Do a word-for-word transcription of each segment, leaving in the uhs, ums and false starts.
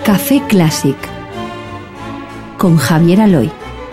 Café Clásic con Javier Aloy.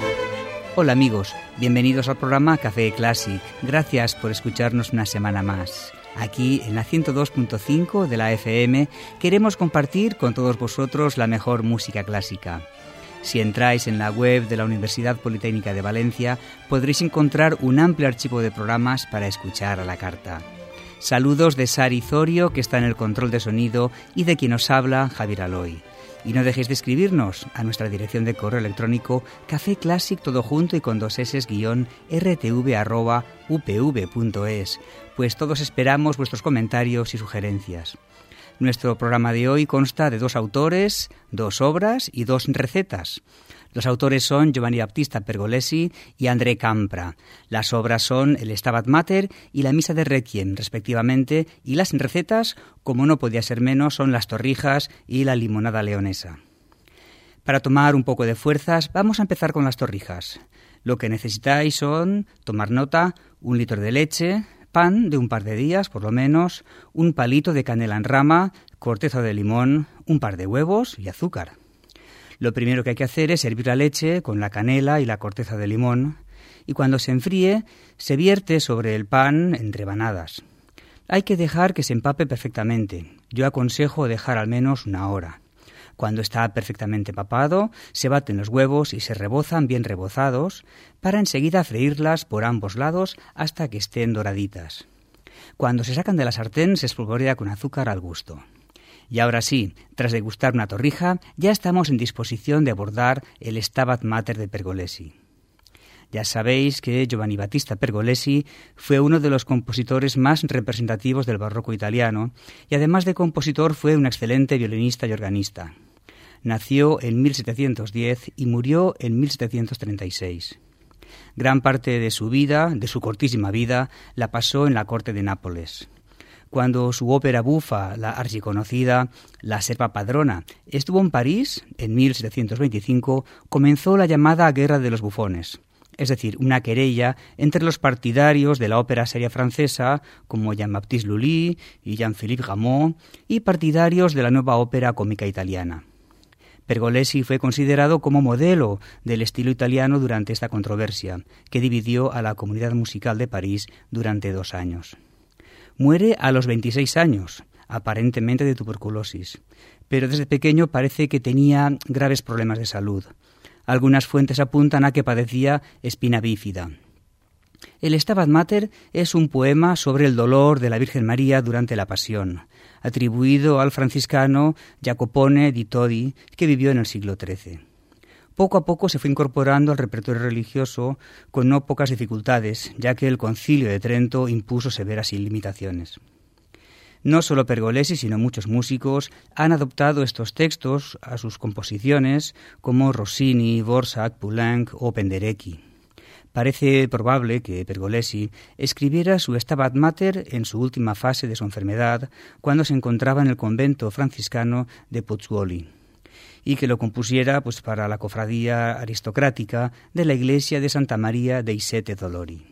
Hola amigos, bienvenidos al programa Café Clásic. Gracias por escucharnos una semana más. Aquí en la ciento dos punto cinco de la F M queremos compartir con todos vosotros la mejor música clásica. Si entráis en la web de la Universidad Politécnica de Valencia, podréis encontrar un amplio archivo de programas para escuchar a la carta. Saludos de Sari Zorio, que está en el control de sonido, y de quien os habla, Javier Aloy. Y no dejéis de escribirnos a nuestra dirección de correo electrónico cafeclassic todo junto y con dos s guión rtv arroba upv punto es, pues todos esperamos vuestros comentarios y sugerencias. Nuestro programa de hoy consta de dos autores, dos obras y dos recetas. Los autores son Giovanni Battista Pergolesi y André Campra. Las obras son el Stabat Mater y la Misa de Requiem, respectivamente, y las recetas, como no podía ser menos, son las torrijas y la limonada leonesa. Para tomar un poco de fuerzas, vamos a empezar con las torrijas. Lo que necesitáis son tomar nota, un litro de leche, pan de un par de días, por lo menos, un palito de canela en rama, corteza de limón, un par de huevos y azúcar. Lo primero que hay que hacer es hervir la leche con la canela y la corteza de limón, y cuando se enfríe, se vierte sobre el pan en rebanadas. Hay que dejar que se empape perfectamente. Yo aconsejo dejar al menos una hora. Cuando está perfectamente empapado, se baten los huevos y se rebozan bien rebozados para enseguida freírlas por ambos lados hasta que estén doraditas. Cuando se sacan de la sartén, se espolvorea con azúcar al gusto. Y ahora sí, tras degustar una torrija, ya estamos en disposición de abordar el Stabat Mater de Pergolesi. Ya sabéis que Giovanni Battista Pergolesi fue uno de los compositores más representativos del barroco italiano y además de compositor fue un excelente violinista y organista. Nació en mil setecientos diez y murió en mil setecientos treinta y seis. Gran parte de su vida, de su cortísima vida, la pasó en la corte de Nápoles. Cuando su ópera bufa, la archiconocida La Serva Padrona, estuvo en París, en mil setecientos veinticinco, comenzó la llamada Guerra de los Bufones, es decir, una querella entre los partidarios de la ópera seria francesa, como Jean-Baptiste Lully y Jean-Philippe Rameau, y partidarios de la nueva ópera cómica italiana. Pergolesi fue considerado como modelo del estilo italiano durante esta controversia, que dividió a la comunidad musical de París durante dos años. Muere a los veintiséis años, aparentemente de tuberculosis, pero desde pequeño parece que tenía graves problemas de salud. Algunas fuentes apuntan a que padecía espina bífida. El Stabat Mater es un poema sobre el dolor de la Virgen María durante la Pasión, atribuido al franciscano Jacopone di Todi, que vivió en el siglo trece. Poco a poco se fue incorporando al repertorio religioso con no pocas dificultades, ya que el Concilio de Trento impuso severas limitaciones. No solo Pergolesi, sino muchos músicos han adoptado estos textos a sus composiciones, como Rossini, Dvořák, Poulenc o Penderecki. Parece probable que Pergolesi escribiera su Stabat Mater en su última fase de su enfermedad, cuando se encontraba en el convento franciscano de Pozzuoli, y que lo compusiera pues para la cofradía aristocrática de la iglesia de Santa María dei Sette Dolori.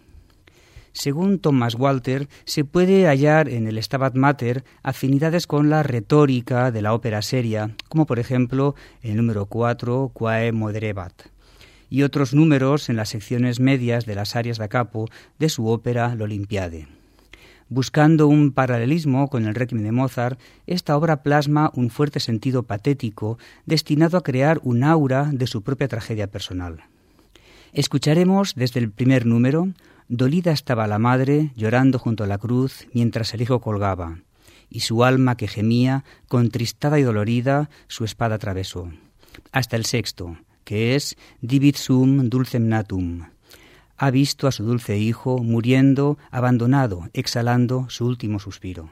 Según Thomas Walter, se puede hallar en el Stabat Mater afinidades con la retórica de la ópera seria, como por ejemplo el número cuatro, Quae moderebat, y otros números en las secciones medias de las arias da capo de su ópera L'Olympiade. Buscando un paralelismo con el Requiem de Mozart, esta obra plasma un fuerte sentido patético destinado a crear un aura de su propia tragedia personal. Escucharemos desde el primer número: dolida estaba la madre llorando junto a la cruz mientras el hijo colgaba, y su alma que gemía, contristada y dolorida, su espada atravesó. Hasta el sexto, que es Divit sum dulcem natum. Ha visto a su dulce hijo muriendo, abandonado, exhalando su último suspiro.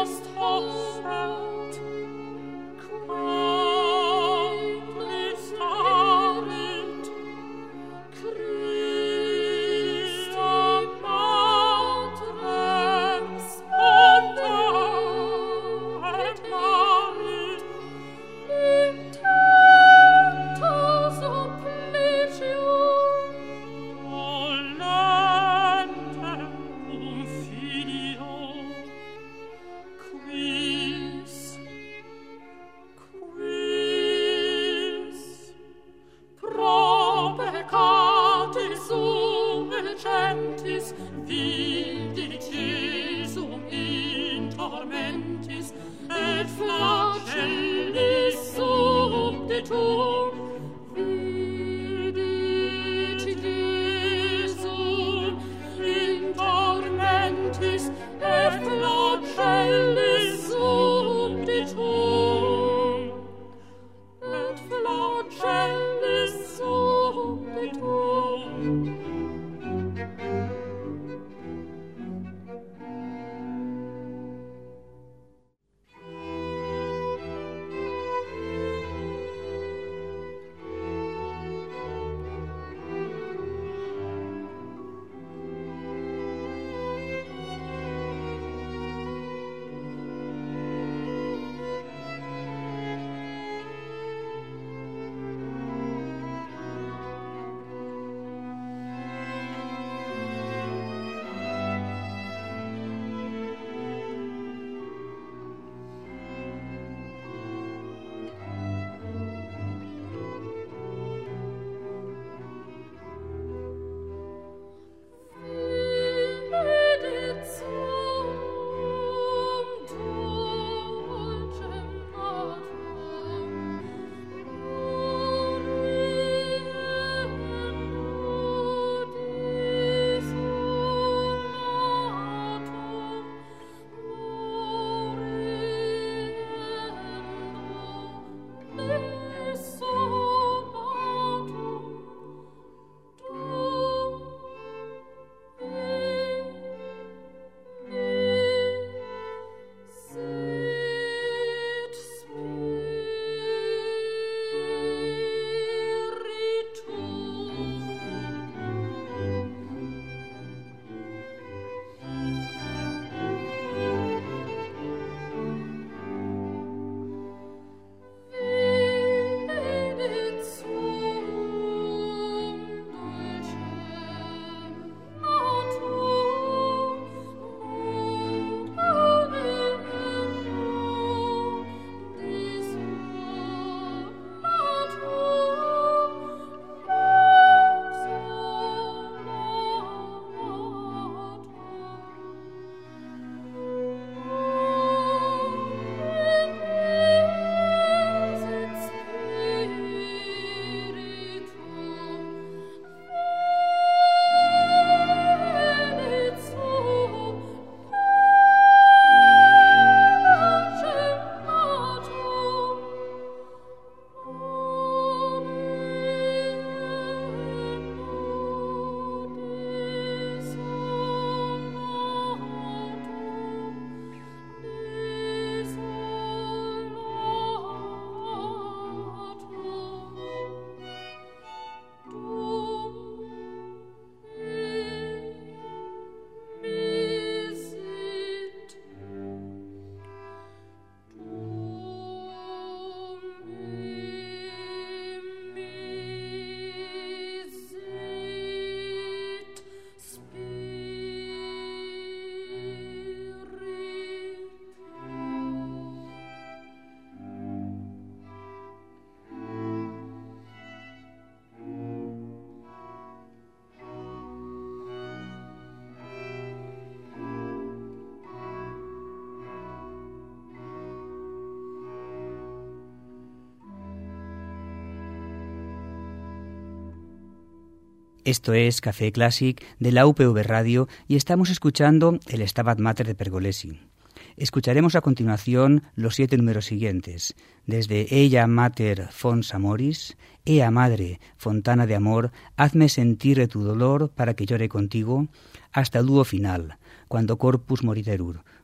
Esto es Café Classic de la U P V Radio y estamos escuchando el Stabat Mater de Pergolesi. Escucharemos a continuación los siete números siguientes, desde Ea Mater Fons Amoris, Ea Madre, Fontana de Amor, hazme sentir tu dolor para que llore contigo, hasta el dúo final, Cuando Corpus Moriterur,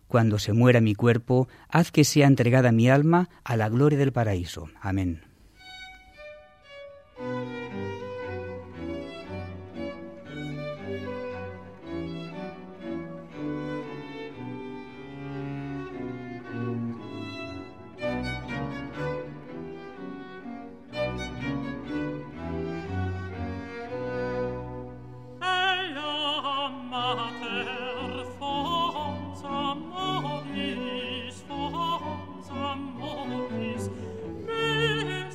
Cuando se muera mi cuerpo, haz que sea entregada mi alma a la gloria del paraíso. Amén. Amoris, fons amoris, me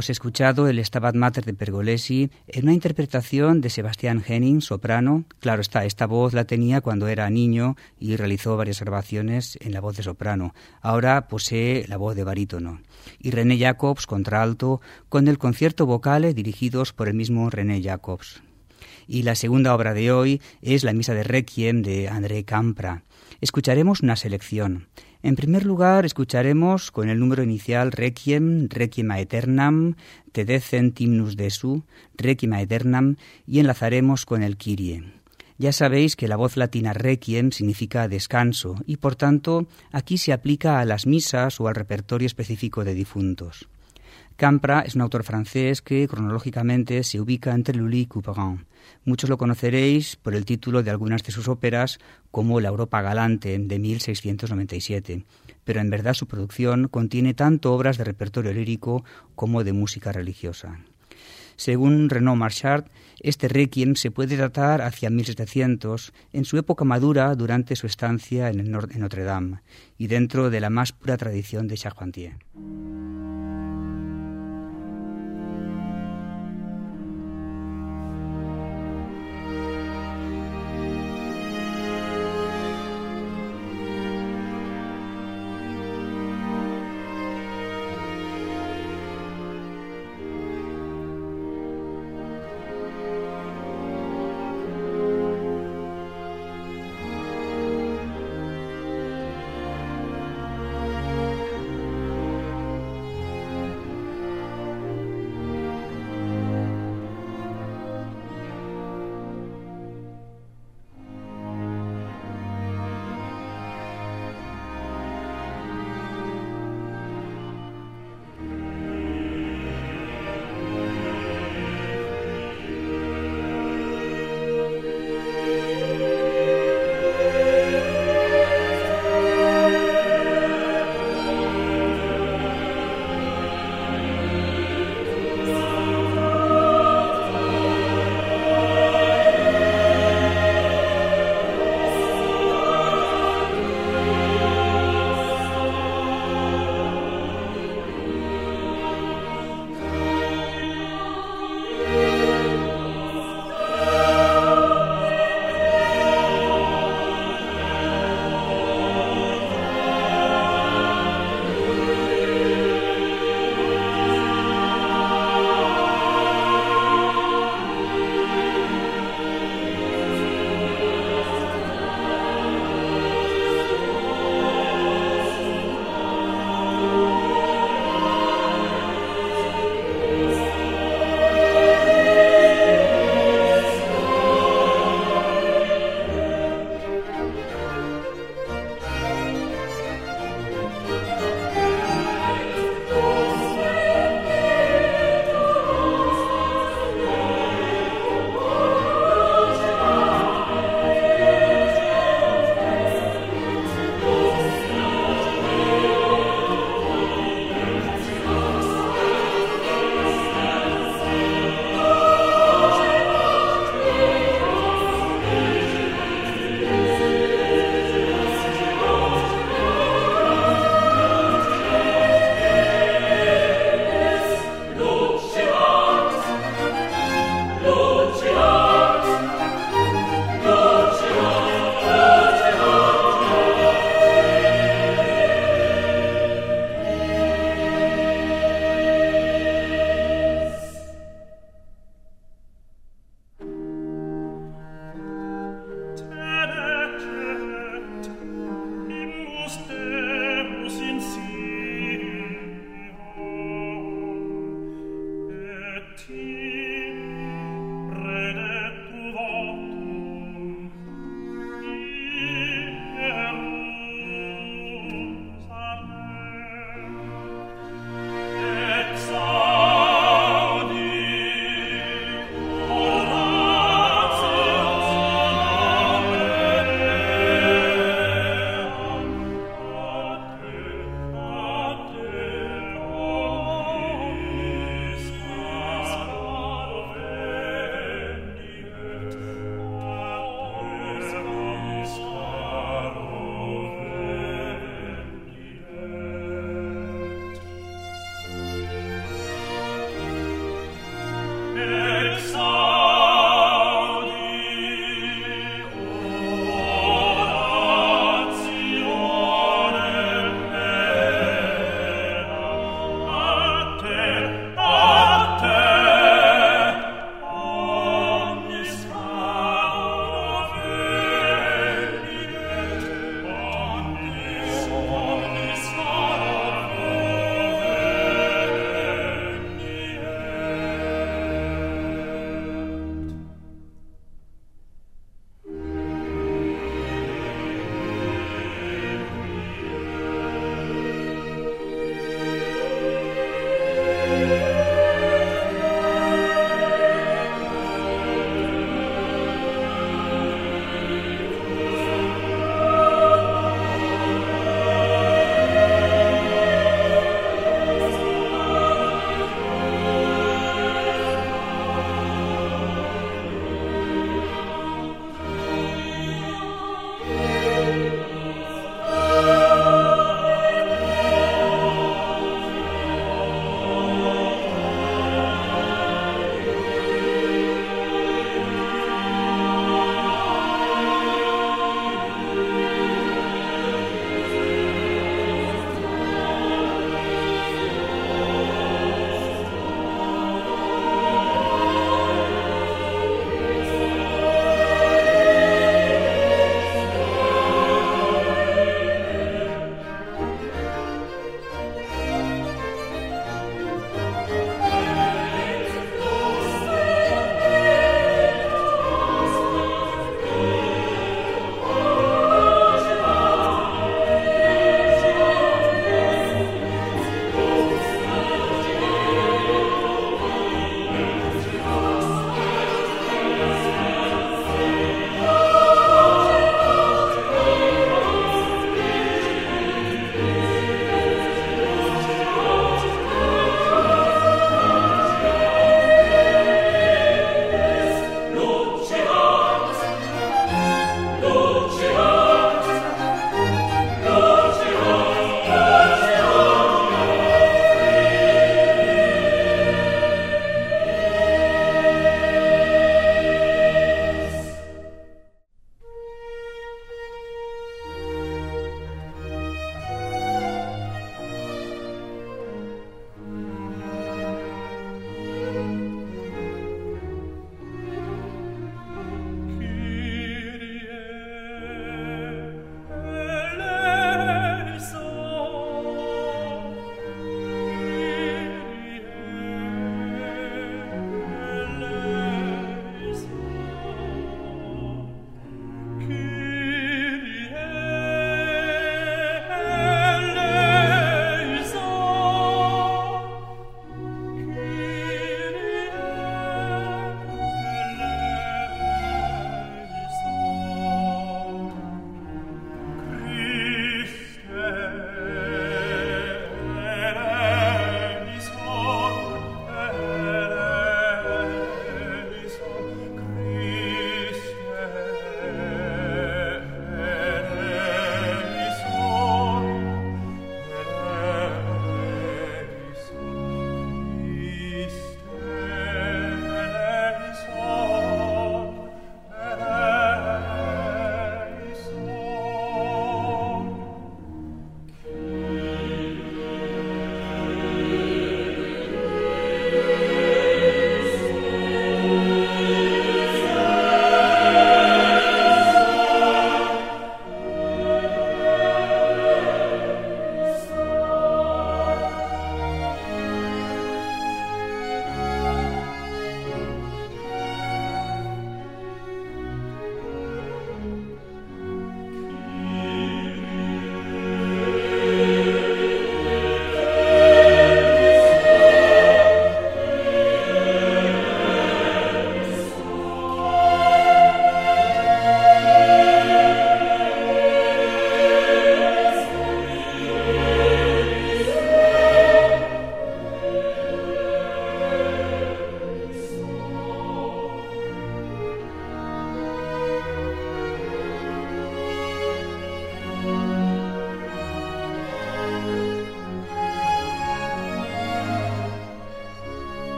Hemos escuchado el Stabat Mater de Pergolesi en una interpretación de Sebastián Henning, soprano. Claro está, esta voz la tenía cuando era niño y realizó varias grabaciones en la voz de soprano. Ahora posee la voz de barítono. Y René Jacobs, contralto, con el concierto vocale dirigidos por el mismo René Jacobs. Y la segunda obra de hoy es la Misa de Requiem de André Campra. Escucharemos una selección. En primer lugar, escucharemos con el número inicial Requiem, Requiem aeternam, Te decent hymnus Desu, Requiem aeternam, y enlazaremos con el Kyrie. Ya sabéis que la voz latina Requiem significa descanso y, por tanto, aquí se aplica a las misas o al repertorio específico de difuntos. Campra es un autor francés que cronológicamente se ubica entre Lully y Couperin. Muchos lo conoceréis por el título de algunas de sus óperas, como La Europa Galante, de mil seiscientos noventa y siete, pero en verdad su producción contiene tanto obras de repertorio lírico como de música religiosa. Según Renaud Marchard, este Requiem se puede datar hacia mil setecientos, en su época madura durante su estancia en, el nor- en Notre Dame, y dentro de la más pura tradición de Charpentier.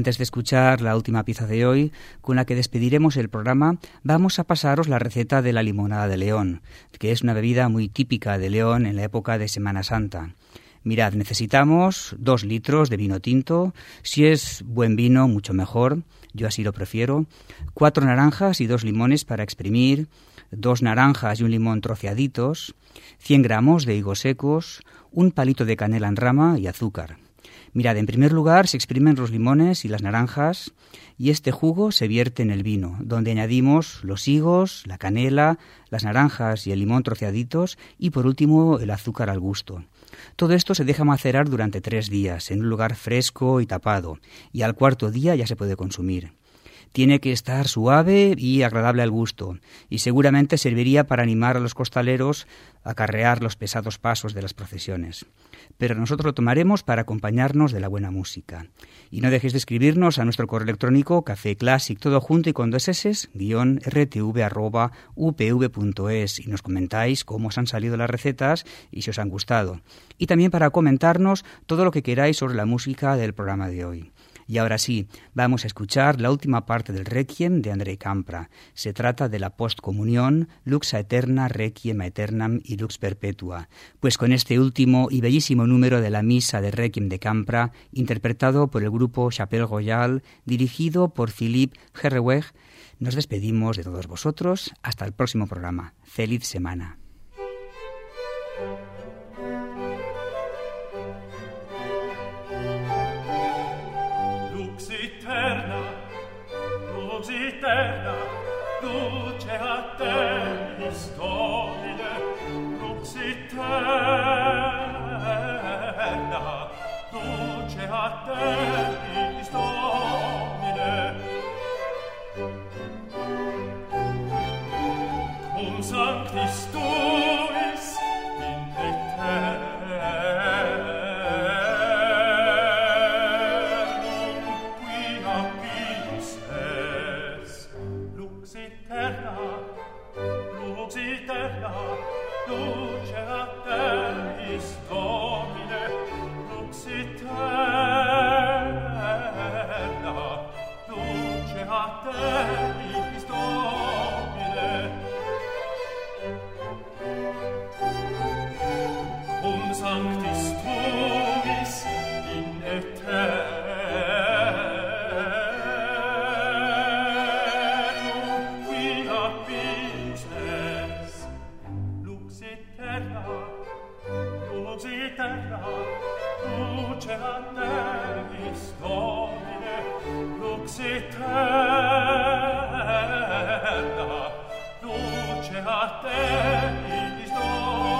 antes de escuchar la última pieza de hoy, con la que despediremos el programa, vamos a pasaros la receta de la limonada de León, que es una bebida muy típica de León en la época de Semana Santa. Mirad, necesitamos dos litros de vino tinto, si es buen vino, mucho mejor, yo así lo prefiero, cuatro naranjas y dos limones para exprimir, dos naranjas y un limón troceaditos, cien gramos de higos secos, un palito de canela en rama y azúcar. Mirad, en primer lugar se exprimen los limones y las naranjas y este jugo se vierte en el vino, donde añadimos los higos, la canela, las naranjas y el limón troceaditos y por último el azúcar al gusto. Todo esto se deja macerar durante tres días en un lugar fresco y tapado y al cuarto día ya se puede consumir. Tiene que estar suave y agradable al gusto, y seguramente serviría para animar a los costaleros a carrear los pesados pasos de las procesiones. Pero nosotros lo tomaremos para acompañarnos de la buena música. Y no dejéis de escribirnos a nuestro correo electrónico cafeclassic, todo junto y con dos eses, guión rtv arroba upv punto es, y nos comentáis cómo os han salido las recetas y si os han gustado. Y también para comentarnos todo lo que queráis sobre la música del programa de hoy. Y ahora sí, vamos a escuchar la última parte del Requiem de Andrei Campra. Se trata de la postcomunión, Lux Aeterna, Requiem Aeternam y Lux Perpetua. Pues con este último y bellísimo número de la misa de Requiem de Campra, interpretado por el grupo Chapelle Royale, dirigido por Philippe Herreweg, nos despedimos de todos vosotros. Hasta el próximo programa. ¡Feliz semana! Eterna, luce a te, Domine, lux eterna, luce a te, Domine. Cum sanctis tuis in eternum qui habis es, lux eterna, lux eterna, luce a teis, Domine, lux eterna, luce a teis, Domine. Cum sanctis tuis in eternum qui habis es, lux eterna, lux eterna, luce a teis, Domine, lux eterna, luce a teis, Domine.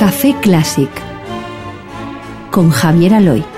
Café Classic con Javier Aloy.